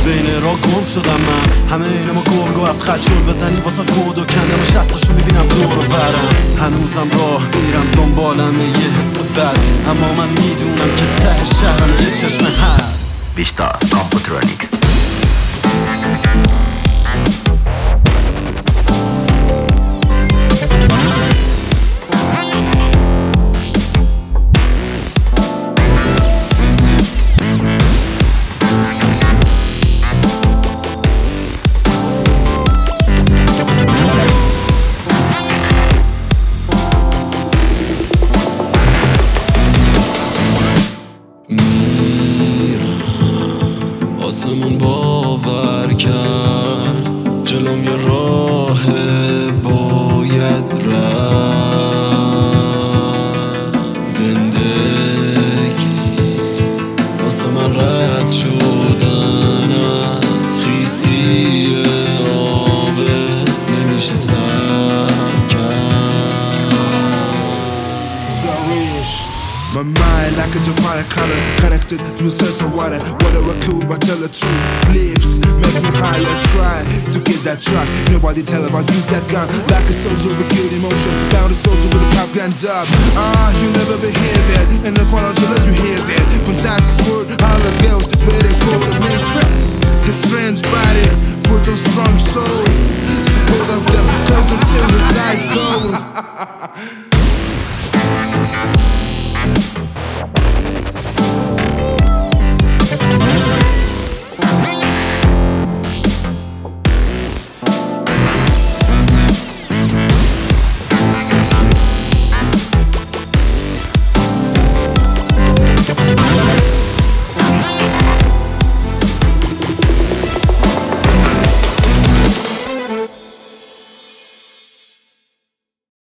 بین را گم شدم من. همه این ما گرگ و هفت خط شد بزنی واسه کود و کندم و شستاشو میبینم دور و برم. هنوزم راه میرم دنبالم یه حس بد، اما من میدونم که ته شهرم یه چشم هست. بیشتر کامپوترونیکس. آسمون باور کرد جلوم یه راه باید رفت. زندگی واسه من رد شدن از خیسی آبه نمیشه سر کرد. My mind like a Jafari color, connected to a sense of water. Whatever cool, but tell the truth. Beliefs make me higher. Try to get that shot. Nobody tell about use that gun like a soldier with good emotion. Bound a soldier with a pop gun job. You never behave that, and the apology let you hear that. Fantastic word, all the girls waiting for the main track. The strange body with a strong soul. Support of them, close until his life goal.